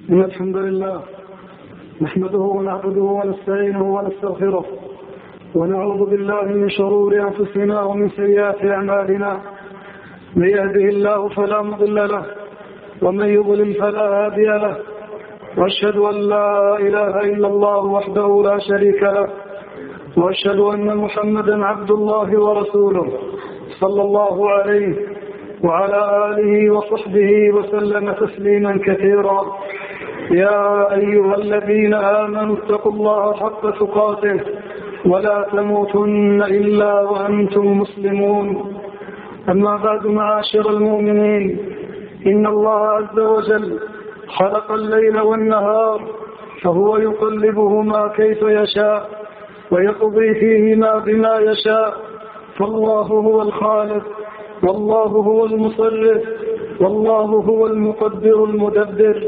إن الحمد لله نحمده ونعبده ونستعينه ونستغفره ونعوذ بالله من شرور أنفسنا ومن سيئات أعمالنا. من يهده الله فلا مضل له ومن يضلل فلا هادي له، وأشهد أن لا إله إلا الله وحده لا شريك له، وأشهد أن محمدا عبد الله ورسوله صلى الله عليه وعلى آله وصحبه وسلم تسليما كثيرا. يا أيها الذين آمنوا اتقوا الله حق تقاته ولا تموتن إلا وأنتم مسلمون. أما بعد، معاشر المؤمنين، إن الله عز وجل خلق الليل والنهار، فهو يقلبهما كيف يشاء ويقضي فيهما بما يشاء، فالله هو الخالق والله هو المصرف والله هو المقدر المدبر.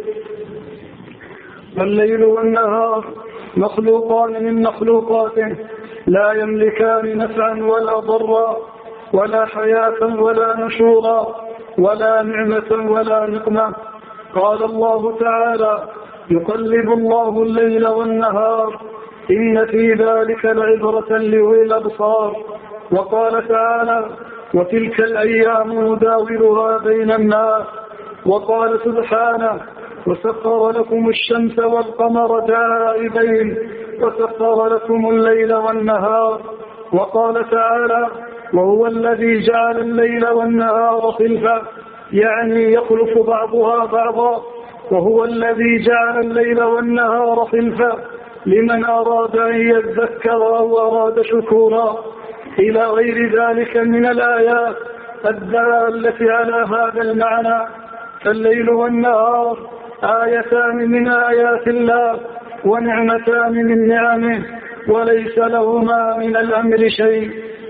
الليل والنهار مخلوقان من مخلوقاته، لا يملكان نفعا ولا ضرا ولا حياة ولا نشورا ولا نعمة ولا نقمة. قال الله تعالى: يقلب الله الليل والنهار إن في ذلك لعبرة لأولي الأبصار. وقال تعالى: وتلك الأيام نداولها بين الناس. وقال سبحانه: وسخر لكم الشمس والقمر دائبين وسخر لكم الليل والنهار. وقال تعالى: وهو الذي جعل الليل والنهار خلفة، يعني يخلف بعضها بعضا. وهو الذي جعل الليل والنهار خلفة لمن أراد أن يذكر أو أراد شكورا، إلى غير ذلك من الآيات الدالة على هذا المعنى. فالليل والنهار آيتان من آيات الله ونعمتان من نعمه، وليس لهما من الأمر شيء.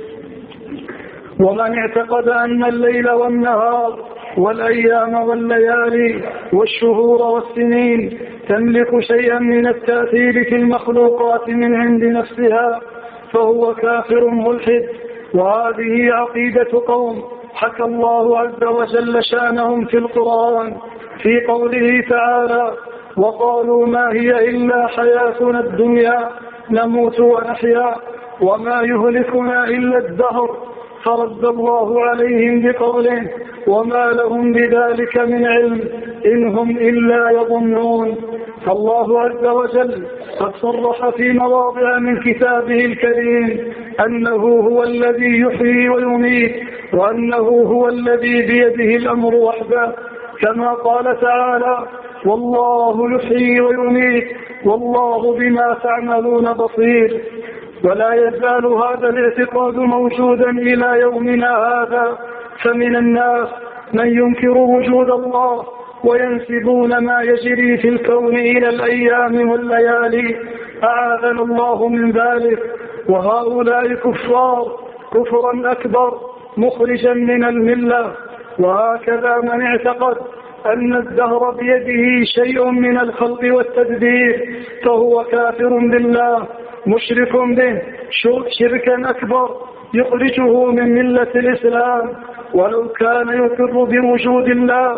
ومن اعتقد أن الليل والنهار والأيام والليالي والشهور والسنين تملك شيئا من التأثير في المخلوقات من عند نفسها فهو كافر ملحد. وهذه عقيدة قوم حكى الله عز وجل شانهم في القرآن في قوله تعالى: وقالوا ما هي إلا حياتنا الدنيا نموت ونحيا وما يهلكنا إلا الدهر. فرد الله عليهم بقوله: وما لهم بذلك من علم إن هم إلا يظنون. فالله عز وجل قد صرح في مواضع من كتابه الكريم أنه هو الذي يحيي ويميت، وأنه هو الذي بيده الأمر وحده، كما قال تعالى: والله يحيي ويميت والله بما تعملون بصير. ولا يزال هذا الاعتقاد موجودا إلى يومنا هذا، فمن الناس من ينكر وجود الله وينسبون ما يجري في الكون إلى الأيام والليالي، أعاذنا الله من ذلك. وهؤلاء كفار كفرا أكبر مخرجا من الملة. وهكذا من اعتقد أن الدهر بيده شيء من الخلق والتدبير فهو كافر بالله مشرك به شركا أكبر يخرجه من ملة الإسلام، ولو كان يقر بوجود الله،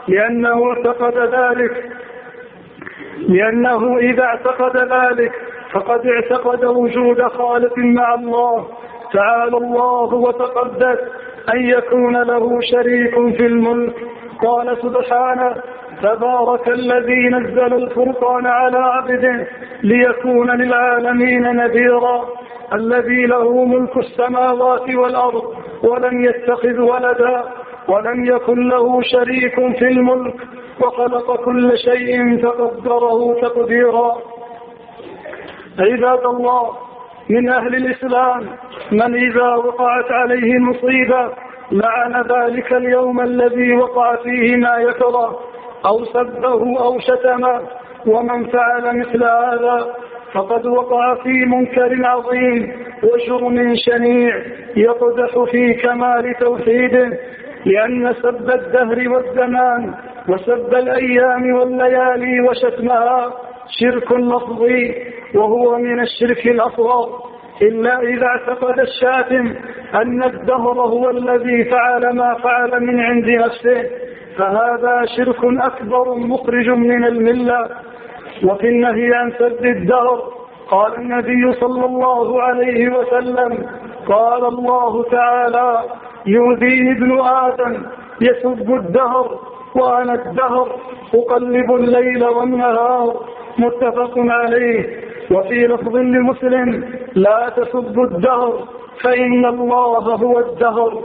لأنه إذا اعتقد ذلك فقد اعتقد وجود خالق مع الله تعالى الله وتقدس أن يكون له شريك في الملك. قال سبحانه: تبارك الذي نزل الفرقان على عبده ليكون للعالمين نذيرا، الذي له ملك السماوات والأرض ولم يتخذ ولدا ولم يكن له شريك في الملك وخلق كل شيء فقدره تقديرا. عباد الله، من أهل الإسلام من إذا وقعت عليه مصيبة لعن ذلك اليوم الذي وقع فيه ما يكره أو سبه أو شتمه. ومن فعل مثل هذا فقد وقع في منكر عظيم وجرم شنيع يقدح في كمال توحيده، لأن سب الدهر والزمان وسب الأيام والليالي وشتمها شرك لفظي، وهو من الشرك الأصغر، إلا إذا اعتقد الشاتم أن الدهر هو الذي فعل ما فعل من عند نفسه، فهذا شرك أكبر مخرج من الملة. وفي النهي عن سب الدهر قال النبي صلى الله عليه وسلم: قال الله تعالى: يؤذيني ابن آدم يسب الدهر وأنا الدهر أقلب الليل والنهار. متفق عليه. وفي لفظ لمسلم: لا تسبوا الدهر فإن الله هو الدهر.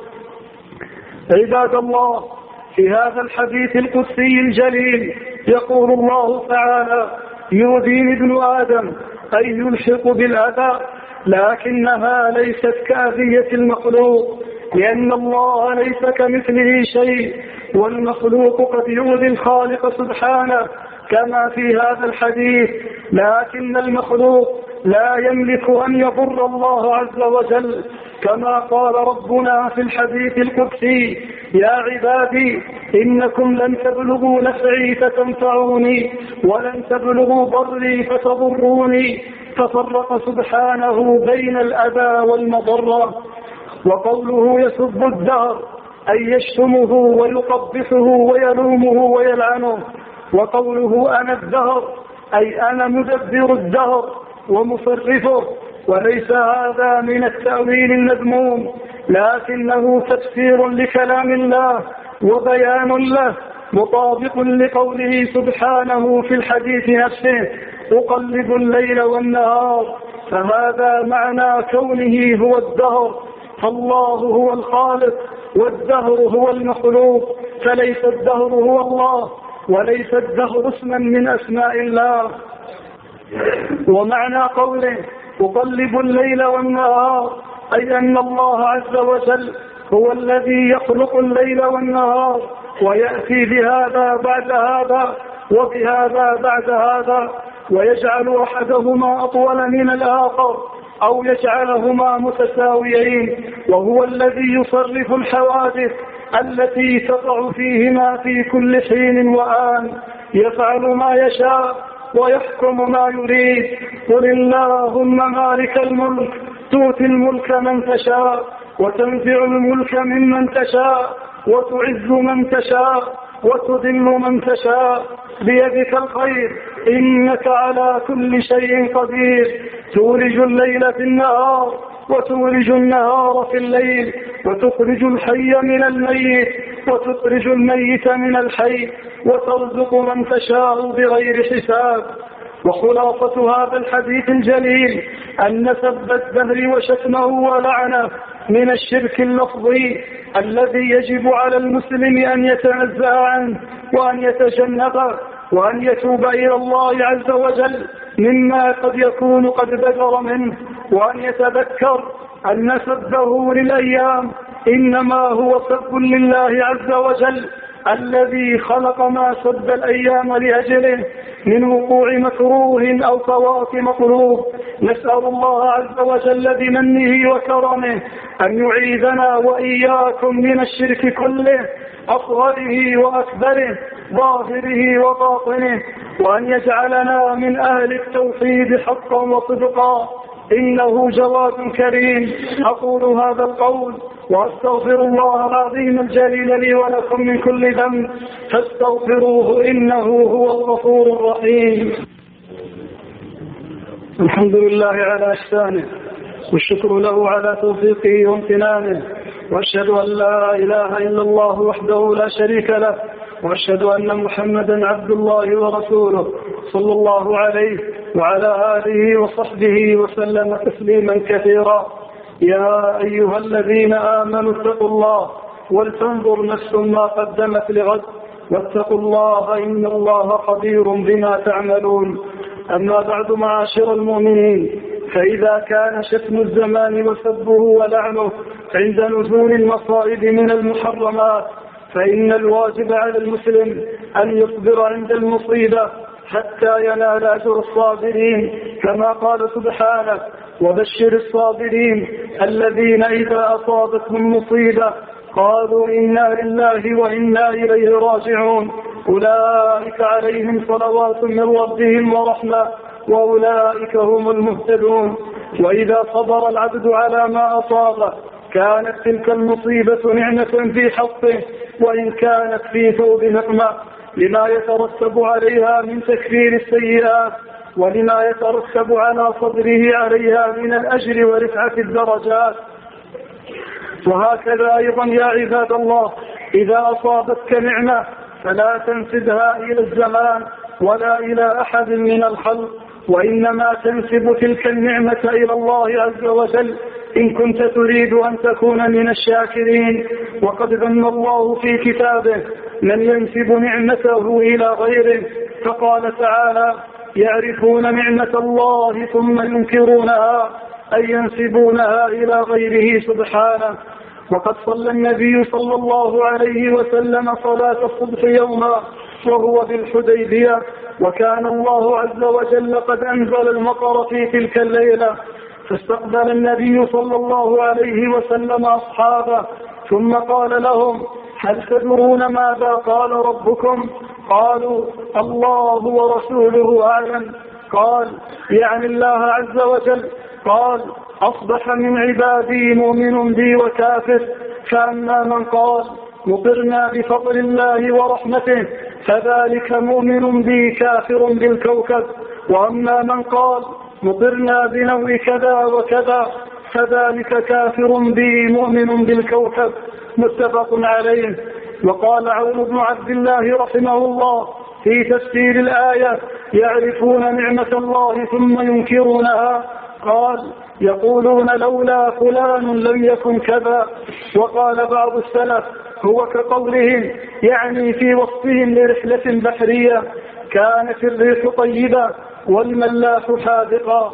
عباد الله، في هذا الحديث القدسي الجليل يقول الله تعالى: يؤذيني ابن آدم، أي يلحق بالأذى، لكنها ليست كأذية المخلوق، لأن الله ليس كمثله شيء، والمخلوق قد يؤذي الخالق سبحانه كما في هذا الحديث، لكن المخلوق لا يملك أن يضر الله عز وجل، كما قال ربنا في الحديث القدسي: يا عبادي إنكم لن تبلغوا نفعي فتنفعوني ولن تبلغوا ضري فتضروني. ففرق سبحانه بين الأذى والمضرة. وقوله يسب الدهر أي يشتمه ويقبحه ويلومه ويلعنه. وقوله أنا الدهر أي أنا مدبر الدهر ومصرفه. وليس هذا من التأويل المذموم، لكنه تفسير لكلام الله وبيان له، مطابق لقوله سبحانه في الحديث نفسه: أقلب الليل والنهار. فهذا معنى كونه هو الدهر، فالله هو الخالق والدهر هو المخلوق، فليس الدهر هو الله، وليس الدهر اسما من أسماء الله. ومعنى قوله أقلب الليل والنهار أي أن الله عز وجل هو الذي يخلق الليل والنهار، ويأتي بهذا بعد هذا وبهذا بعد هذا، ويجعل أحدهما أطول من الآخر أو يجعلهما متساويين، وهو الذي يصرف الحوادث التي تقع فيهما في كل حين وآن، يفعل ما يشاء ويحكم ما يريد. قل اللهم مالك الملك تؤتي الملك من تشاء وتنزع الملك ممن تشاء وتعز من تشاء وتذل من تشاء، بيدك الخير إنك على كل شيء قدير. تولج الليل في النهار وتولج النهار في الليل، وتخرج الحي من الميت وتخرج الميت من الحي، وترزق من تشاء بغير حساب. وخلاصة هذا الحديث الجليل أن سب الدهر وشتمه ولعنه من الشرك اللفظي الذي يجب على المسلم أن يتنزه عنه وأن يتجنبه وأن يتوب إلى الله عز وجل مما قد يكون قد بدر منه، وأن يتذكر أن سبه للأيام إنما هو سب لله عز وجل الذي خلق ما سب الأيام لأجله من وقوع مكروه أو فوات مطلوب. نسأل الله عز وجل بمنه وكرمه أن يعيذنا وإياكم من الشرك كله، أصغره وأكبره، ظاهره وباطنه، وأن يجعلنا من أهل التوحيد حقا وصدقا، إنه جواد كريم. أقول هذا القول وأستغفر الله العظيم الجليل لي ولكم من كل ذنب فاستغفروه إنه هو الغفور الرحيم. الحمد لله على إحسانه، والشكر له على توفيقه وامتنانه، وأشهد أن لا إله إلا الله وحده لا شريك له، وأشهد أن محمدا عبد الله ورسوله صلى الله عليه وعلى آله وصحبه وسلم تسليما كثيرا. يا أيها الذين آمنوا اتقوا الله ولتنظر نفس ما قدمت لغد واتقوا الله إن الله خبير بما تعملون. أما بعد معاشر المؤمنين، فإذا كان شتم الزمان وسبه ولعنه عند نزول المصائب من المحرمات، فإن الواجب على المسلم أن يصبر عند المصيبة حتى ينال أجر الصابرين، كما قال سبحانه: وبشر الصابرين الذين إذا أصابتهم مصيبة قالوا إنا لله وإنا إليه راجعون أولئك عليهم صلوات من ربهم ورحمة وأولئك هم المهتدون. وإذا صبر العبد على ما أصابه كانت تلك المصيبة نعمة في حقه وإن كانت في ثوب نقمة، لما يترتب عليها من تكفير السيئات ولما يترتب على صبره عليها من الأجر ورفعة الدرجات. وهكذا أيضا يا عباد الله، إذا أصابتك نعمة فلا تنسبها إلى الزمان ولا إلى أحد من الخلق، وإنما تنسب تلك النعمة إلى الله عز وجل إن كنت تريد أن تكون من الشاكرين. وقد ذم الله في كتابه من ينسب نعمته إلى غيره، فقال تعالى: يعرفون نعمة الله ثم ينكرونها، أي ينسبونها إلى غيره سبحانه. وقد صلى النبي صلى الله عليه وسلم صلاة الصبح يوما وهو بالحديبية، وكان الله عز وجل قد أنزل المطر في تلك الليلة، فاستقبل النبي صلى الله عليه وسلم أصحابه ثم قال لهم: هل تدرون ماذا قال ربكم؟ قالوا: الله ورسوله أعلم. قال: يعني الله عز وجل. قال: أصبح من عبادي مؤمن بي وكافر، فأما من قال مطرنا بفضل الله ورحمته فذلك مؤمن بي كافر بالكوكب، وأما من قال مطرنا بنوع كذا وكذا فذلك كافر بي مؤمن بالكوكب، متفق عليه. وقال عون بن عبد الله رحمه الله في تفسير الآية: يعرفون نعمة الله ثم ينكرونها، قال: يقولون لولا فلان لم يكن كذا. وقال بعض السلف: هو كقولهم، يعني في وصفهم لرحلة بحرية كانت الريح طيبة والملاح حاذقا.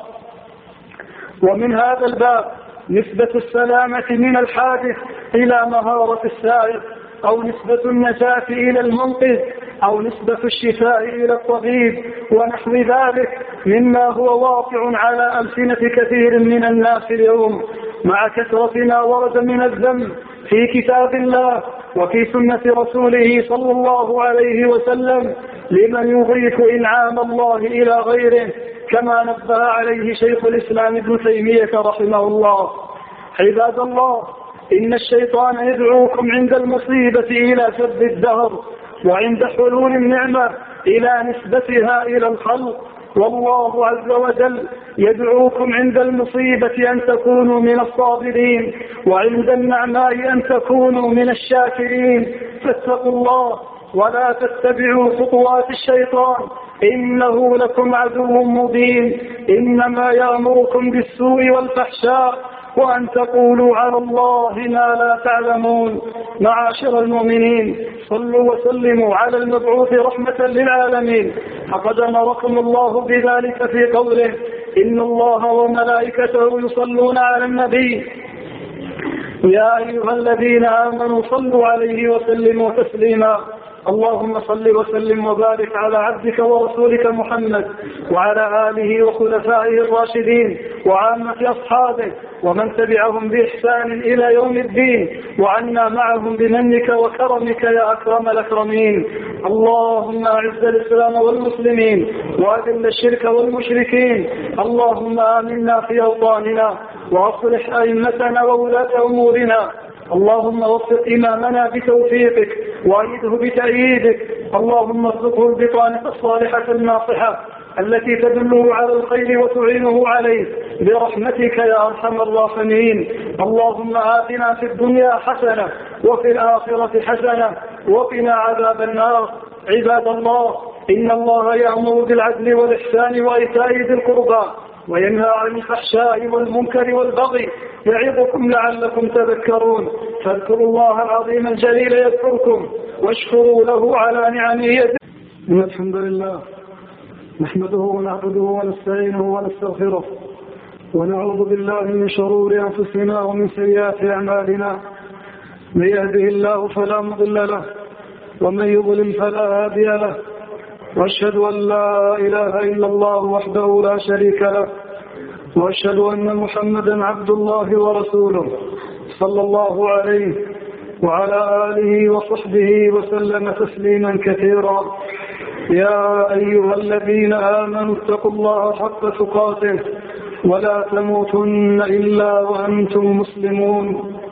ومن هذا الباب نسبة السلامة من الحادث إلى مهارة السائق، أو نسبة النجاة إلى المنقذ، أو نسبة الشفاء إلى الطبيب، ونحو ذلك مما هو واقع على ألسنة كثير من الناس اليوم، مع كثرة ما ورد من الذنب في كتاب الله وفي سنة رسوله صلى الله عليه وسلم لمن يضيف إنعام الله إلى غيره، كما نبه عليه شيخ الإسلام ابن تيمية رحمه الله. عباد الله، إن الشيطان يدعوكم عند المصيبة إلى سب الدهر، وعند حلول النعمة إلى نسبتها إلى الخلق، والله عز وجل يدعوكم عند المصيبة أن تكونوا من الصابرين، وعند النعماء أن تكونوا من الشاكرين. فاتقوا الله ولا تتبعوا خطوات الشيطان، إنه لكم عدو مبين، إنما يأمركم بالسوء والفحشاء وأن تقولوا على الله ما لا تعلمون. معاشر المؤمنين، صلوا وسلموا على المبعوث رحمة للعالمين، فقد أمركم الله بذلك في قوله: إن الله وملائكته يصلون على النبي يا أيها الذين آمنوا صلوا عليه وسلموا تسليما. اللهم صل وسلم وبارك على عبدك ورسولك محمد وعلى آله وخلفائه الراشدين وعامة أصحابه ومن تبعهم بإحسان إلى يوم الدين، وعنا معهم بمنك وكرمك يا أكرم الأكرمين. اللهم أعز الإسلام والمسلمين وأذل الشرك والمشركين. اللهم آمنا في أوطاننا وأصلح أئمتنا وولاة أمورنا. اللهم وفق إمامنا بتوفيقك وأيده بتأييدك. اللهم ارزقه البطانة الصالحة الناصحة التي تدله على الخير وتعينه عليه برحمتك يا أرحم الراحمين. اللهم آتنا في الدنيا حسنة وفي الآخرة حسنة وقنا عذاب النار. عباد الله، إن الله يأمر بالعدل والإحسان وإيتاء ذي القربى وينهى عن الفحشاء والمنكر والبغي، يعظكم لعلكم تذكرون. فاذكروا الله العظيم الجليل يذكركم واشكروا له على نعمه. إن الحمد لله نحمده ونعبده ونستعينه ونستغفره ونعوذ بالله من شرور أنفسنا ومن سيئات أعمالنا. من يهده الله فلا مضل له ومن يضلل فلا هادي له، وأشهد أن لا إله إلا الله وحده لا شريك له، وأشهد أن محمدا عبد الله ورسوله صلى الله عليه وعلى آله وصحبه وسلم تسليما كثيرا. يا أيها الذين آمنوا اتقوا الله حق تقاته ولا تموتن إلا وأنتم مسلمون.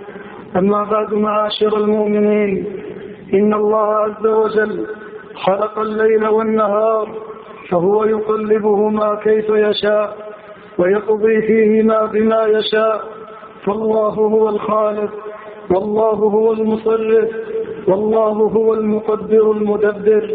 أما بعد معاشر المؤمنين، إن الله عز وجل خلق الليل والنهار، فهو يقلبهما كيف يشاء ويقضي فيهما بما يشاء، فالله هو الخالق، والله هو المصرف، والله هو المقدر المدبر.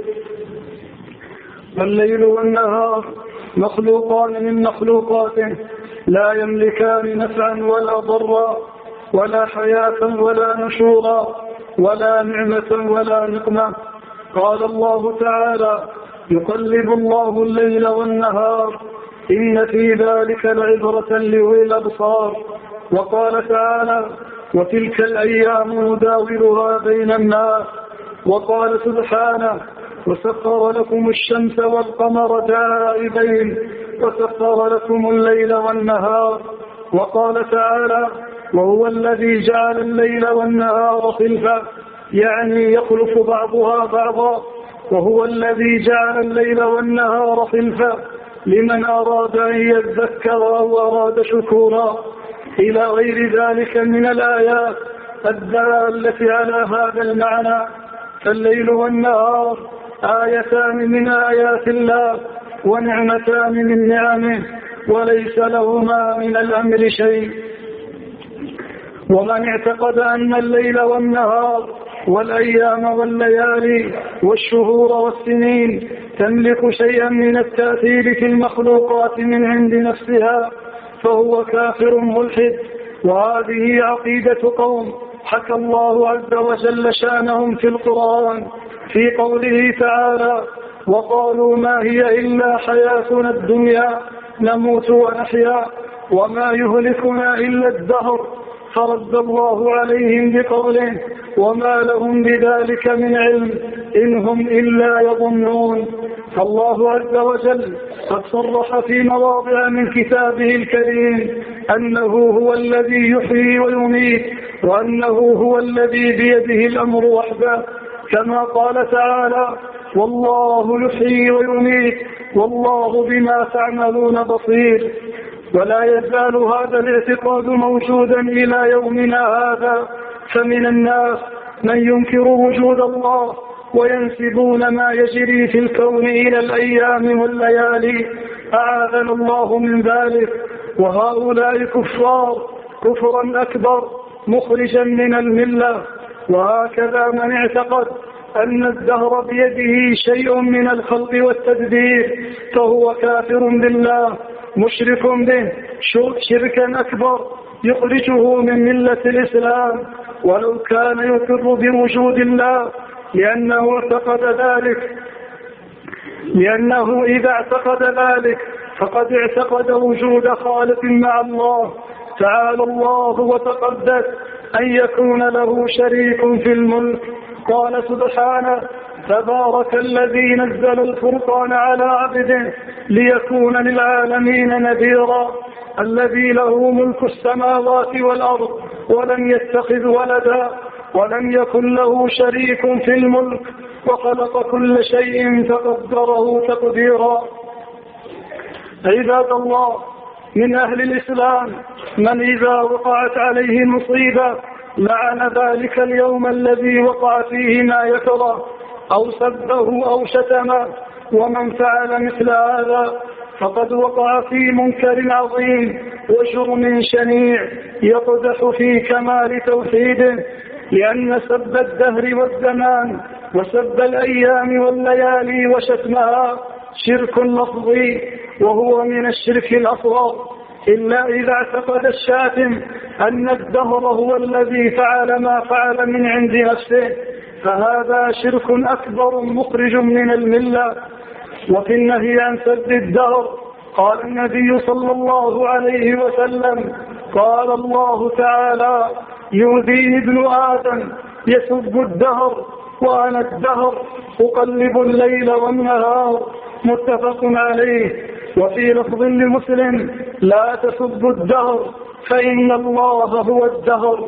الليل والنهار مخلوقان من مخلوقاته، لا يملكان نفعا ولا ضرا، ولا حياة ولا نشورا، ولا نعمة ولا نقمة. قال الله تعالى: يقلب الله الليل والنهار إن في ذلك لعبرة لأولي الأبصار. وقال تعالى: وتلك الأيام نداولها بين الناس. وقال سبحانه: وسخر لكم الشمس والقمر دائبين وسخر لكم الليل والنهار. وقال تعالى: وهو الذي جعل الليل والنهار خلفة، يعني يخلف بعضها بعضا. وهو الذي جعل الليل والنهار خلفة لمن أراد أن يذكر أو أراد شكورا، إلى غير ذلك من الآيات الدالة على هذا المعنى. فالليل والنهار آيتان من آيات الله ونعمتان من نعمه، وليس لهما من الأمر شيء. ومن اعتقد أن الليل والنهار والأيام والليالي والشهور والسنين تملك شيئا من التأثير في المخلوقات من عند نفسها فهو كافر ملحد. وهذه عقيدة قوم حكى الله عز وجل شأنهم في القرآن في قوله تعالى: وقالوا ما هي إلا حياتنا الدنيا نموت ونحيا وما يهلكنا إلا الدهر. فرد الله عليهم بقوله: وما لهم بذلك من علم إن هم إلا يظنون. فالله عز وجل قد صرح في مواضع من كتابه الكريم أنه هو الذي يحيي ويميت، وأنه هو الذي بيده الأمر وحده، كما قال تعالى: والله يحيي ويميت والله بما تعملون بصير. ولا يزال هذا الاعتقاد موجودا إلى يومنا هذا، فمن الناس من ينكر وجود الله وينسبون ما يجري في الكون إلى الأيام والليالي، أعاذنا الله من ذلك. وهؤلاء كفار كفرا أكبر مخرجا من الملة. وهكذا من اعتقد أن الدهر بيده شيء من الخلق والتدبير فهو كافر بالله مشرك به شركا أكبر يخرجه من ملة الإسلام، ولو كان يقر بوجود الله، لأنه إذا اعتقد ذلك فقد اعتقد وجود خالق مع الله تعالى الله وتقدس أن يكون له شريك في الملك. قال سبحانه: تبارك الذي نزل الفرقان على عبده ليكون للعالمين نذيرا، الذي له ملك السماوات والأرض ولم يتخذ ولدا ولم يكن له شريك في الملك وخلق كل شيء فقدره تقديرا. عباد الله، من أهل الإسلام من إذا وقعت عليه مصيبة لعن ذلك اليوم الذي وقع فيه ما يكره أو سبه أو شتمه، ومن فعل مثل هذا فقد وقع في منكر عظيم وجرم شنيع يقدح في كمال توحيده، لأن سب الدهر والزمان وسب الأيام والليالي وشتمها شرك لفظي، وهو من الشرك الأصغر، إلا إذا اعتقد الشاتم أن الدهر هو الذي فعل ما فعل من عند نفسه، فهذا شرك أكبر مخرج من الملة. وفي النهي عن سب الدهر قال النبي صلى الله عليه وسلم: قال الله تعالى: يؤذيني ابن آدم يسب الدهر وأنا الدهر أقلب الليل والنهار، متفق عليه. وفي لفظ لمسلم: لا تسبوا الدهر فإن الله هو الدهر.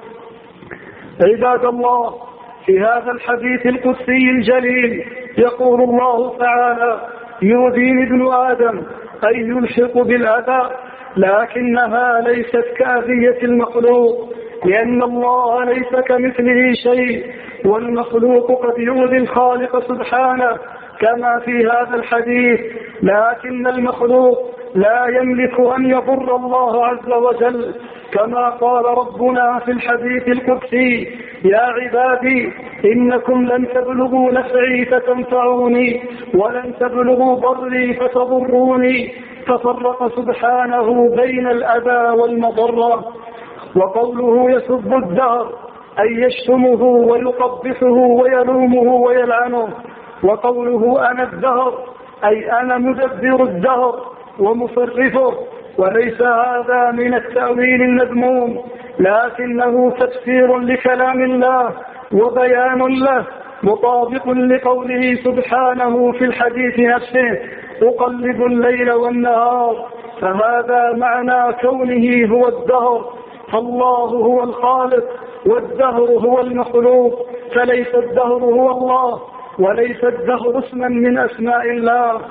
عباد الله، في هذا الحديث القدسي الجليل يقول الله تعالى: يؤذيني ابن آدم، أي يلحق بالأذى، لكنها ليست كأذية المخلوق، لأن الله ليس كمثله شيء، والمخلوق قد يؤذي الخالق سبحانه كما في هذا الحديث، لكن المخلوق لا يملك أن يضر الله عز وجل، كما قال ربنا في الحديث القدسي: يا عبادي إنكم لن تبلغوا نفعي فتنفعوني ولن تبلغوا ضري فتضروني. ففرق سبحانه بين الأذى والمضرة. وقوله يسب الدهر أي يشتمه ويقبحه ويلومه ويلعنه. وقوله أنا الدهر أي أنا مدبر الدهر ومصرفه. وليس هذا من التأويل المذموم، لكنه تفسير لكلام الله وبيان له، مطابق لقوله سبحانه في الحديث نفسه: أقلب الليل والنهار. فهذا معنى كونه هو الدهر، فالله هو الخالق والدهر هو المخلوق، فليس الدهر هو الله، وليس الدهر اسما من أسماء الله.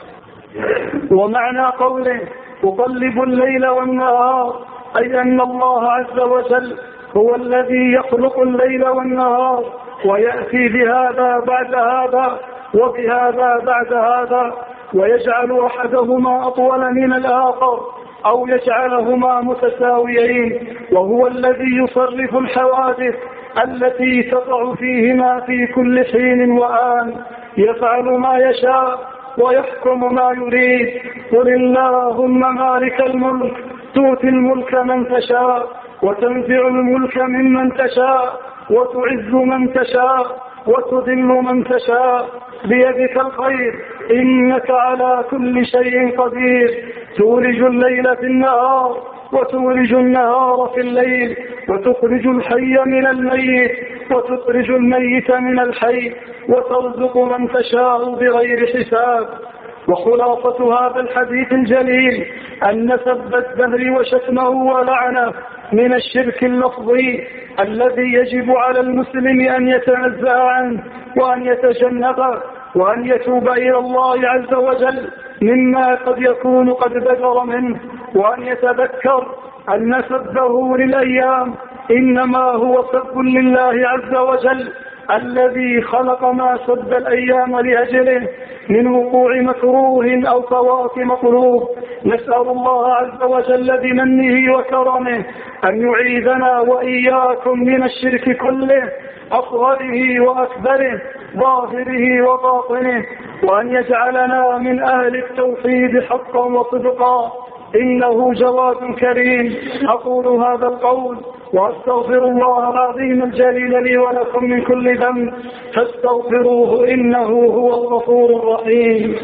ومعنى قوله أقلب الليل والنهار أي أن الله عز وجل هو الذي يخلق الليل والنهار، ويأتي بهذا بعد هذا وبهذا بعد هذا، ويجعل أحدهما أطول من الآخر أو يجعلهما متساويين، وهو الذي يصرف الحوادث التي تقع فيهما في كل حين وآن، يفعل ما يشاء ويحكم ما يريد. قل اللهم مالك الملك تؤتي الملك من تشاء وتنزع الملك ممن تشاء وتعز من تشاء وتذل من تشاء، بيدك الخير إنك على كل شيء قدير، تولج الليل في النهار وتولج النهار في الليل، وتخرج الحي من الميت وتخرج الميت من الحي، وترزق من تشاء بغير حساب. وخلاصة هذا الحديث الجليل أن سب الدهر وشتمه ولعنه من الشرك اللفظي الذي يجب على المسلم أن يتنزه عنه وأن يتجنبه وأن يتوب إلى الله عز وجل مما قد يكون قد بدر منه، وأن يتذكر أن سبه للأيام إنما هو سب لله عز وجل الذي خلق ما سب الأيام لأجله من وقوع مكروه أو فوات مطلوب. نسأل الله عز وجل بمنه وكرمه أن يعيذنا وإياكم من الشرك كله، أصغره وأكبره، ظاهره وباطنه، وأن يجعلنا من أهل التوحيد حقا وصدقا، إنه جواد كريم. أقول هذا القول وأستغفر الله العظيم الجليل لي ولكم من كل ذنب فاستغفروه إنه هو الغفور الرحيم.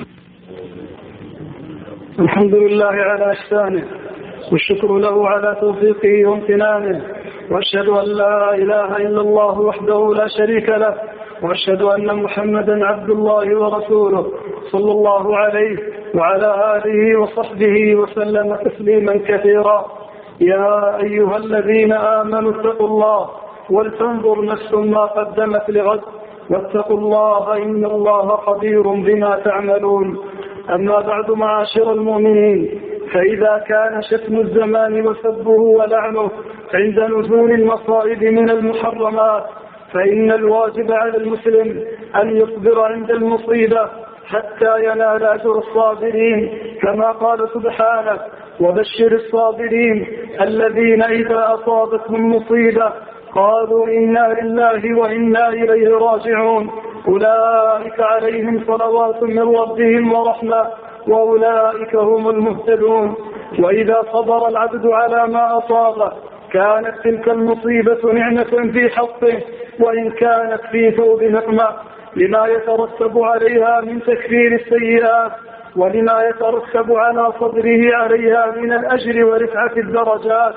الحمد لله على إحسانه والشكر له على توفيقه وامتنانه، وأشهد أن لا إله إلا الله وحده لا شريك له، وأشهد أن محمدا عبد الله ورسوله صلى الله عليه وعلى آله وصحبه وسلم تسليما كثيرا. يا أيها الذين آمنوا اتقوا الله ولتنظر نفس ما قدمت لغد واتقوا الله إن الله خبير بما تعملون. أما بعد معاشر المؤمنين، فإذا كان شتم الزمان وسبه ولعنه عند نزول المصائب من المحرمات، فإن الواجب على المسلم أن يصبر عند المصيبة حتى ينال أجر الصابرين، كما قال سبحانه: وبشر الصابرين الذين إذا أصابتهم مصيبة قالوا إنا لله وإنا إليه راجعون، أولئك عليهم صلوات من ربهم ورحمة وأولئك هم المهتدون. وإذا صبر العبد على ما أصابه كانت تلك المصيبة نعمة في حقه، وإن كانت في ثوب نقمة، لما يترتب عليها من تكفير السيئات ولما يترتب على صبره عليها من الأجر ورفعة الدرجات.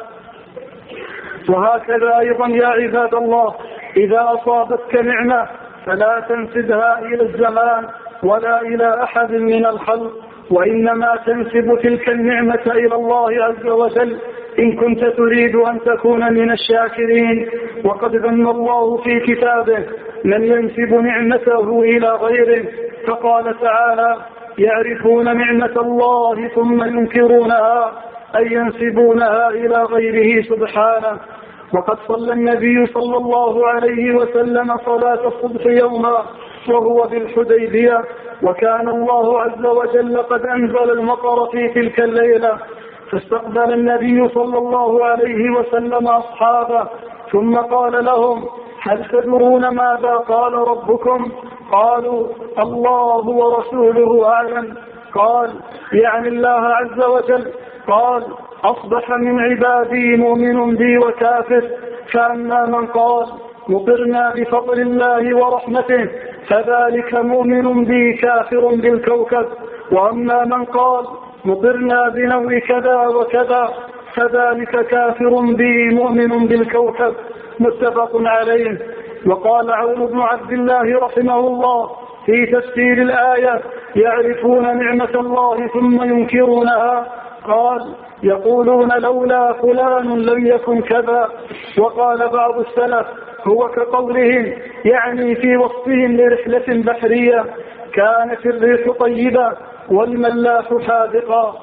وهكذا أيضا يا عباد الله، إذا أصابتك نعمة فلا تنسبها إلى الزمان ولا إلى أحد من الخلق، وإنما تنسب تلك النعمة إلى الله عز وجل إن كنت تريد أن تكون من الشاكرين. وقد ذم الله في كتابه من ينسب نعمته إلى غيره، فقال تعالى: يعرفون نعمة الله ثم ينكرونها، أي ينسبونها إلى غيره سبحانه. وقد صلى النبي صلى الله عليه وسلم صلاة الصبح يوما وهو بالحديبية، وكان الله عز وجل قد أنزل المطر في تلك الليلة، فاستقبل النبي صلى الله عليه وسلم أصحابه ثم قال لهم: هل تدرون ماذا قال ربكم؟ قالوا: الله ورسوله أعلم. قال: يعني الله عز وجل. قال: أصبح من عبادي مؤمن بي وكافر، فأما من قال مطرنا بفضل الله ورحمته فذلك مؤمن بي كافر بالكوكب، وأما من قال مطرنا بنوع كذا وكذا فذلك كافر بي مؤمن بالكوكب. متفق عليه. وقال عون بن عبد الله رحمه الله في تفسير الآية: يعرفون نعمة الله ثم ينكرونها. قال: يقولون لولا فلان لم يكن كذا. وقال بعض السلف: هو كقولهم يعني في وصفهم لرحلة بحرية كانت الريح طيبة والملاح حاذقا.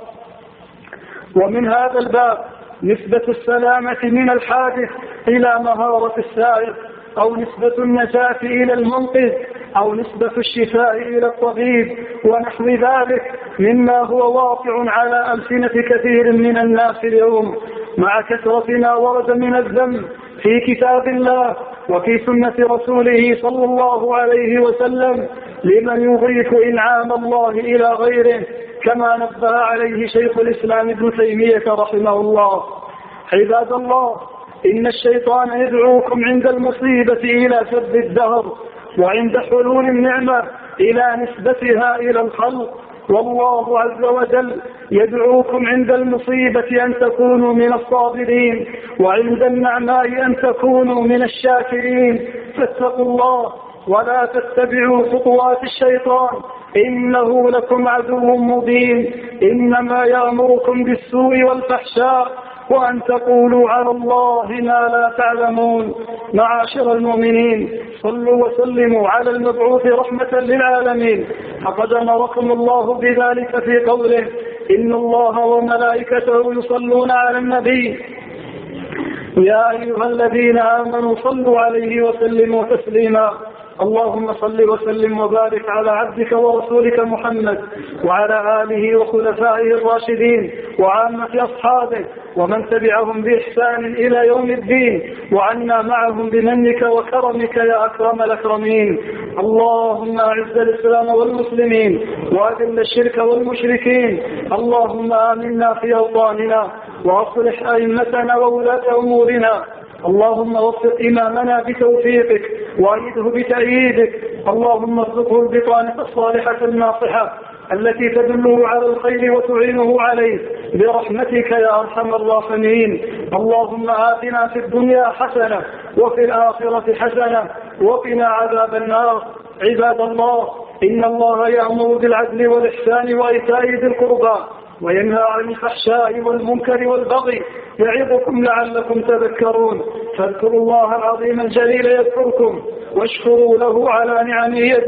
ومن هذا الباب نسبة السلامة من الحادث إلى مهارة السائق، أو نسبة النجاة إلى المنقذ، أو نسبة الشفاء إلى الطبيب، ونحو ذلك مما هو واقع على ألسنة كثير من الناس اليوم، مع كثرة ما ورد من الذنب في كتاب الله وفي سنة رسوله صلى الله عليه وسلم لمن يضيف إنعام الله إلى غيره، كما نبه عليه شيخ الإسلام ابن تيمية رحمه الله. عباد الله، إن الشيطان يدعوكم عند المصيبة إلى سب الدهر، وعند حلول النعمة إلى نسبتها إلى الخلق، والله عز وجل يدعوكم عند المصيبة أن تكونوا من الصابرين، وعند النعماء أن تكونوا من الشاكرين. فاتقوا الله ولا تتبعوا خطوات الشيطان، إنه لكم عدو مبين، إنما يأمركم بالسوء والفحشاء وأن تقولوا على الله ما لا تعلمون. معاشر المؤمنين، صلوا وسلموا على المبعوث رحمة للعالمين، فقد أمركم الله بذلك في قوله: إن الله وملائكته يصلون على النبي يا أيها الذين آمنوا صلوا عليه وسلموا تسليما. اللهم صل وسلم وبارك على عبدك ورسولك محمد وعلى آله وخلفائه الراشدين وعامة أصحابه ومن تبعهم بإحسان إلى يوم الدين، وعنا معهم بمنك وكرمك يا أكرم الأكرمين. اللهم أعز الإسلام والمسلمين وأذل الشرك والمشركين. اللهم آمنا في أوطاننا وأصلح أئمتنا وولاة أمورنا. اللهم وفق إمامنا بتوفيقك وأيده بتأييدك. اللهم ارزقه البطانة الصالحة الناصحة التي تدله على الخير وتعينه عليه برحمتك يا أرحم الراحمين. اللهم آتنا في الدنيا حسنة وفي الآخرة حسنة وقنا عذاب النار. عباد الله، إن الله يأمر بالعدل والإحسان وإيتاء ذي القربى وينهى عن الفحشاء والمنكر والبغي، يعظكم لعلكم تذكرون. فاذكروا الله العظيم الجليل يذكركم، واشكروا له على نعمه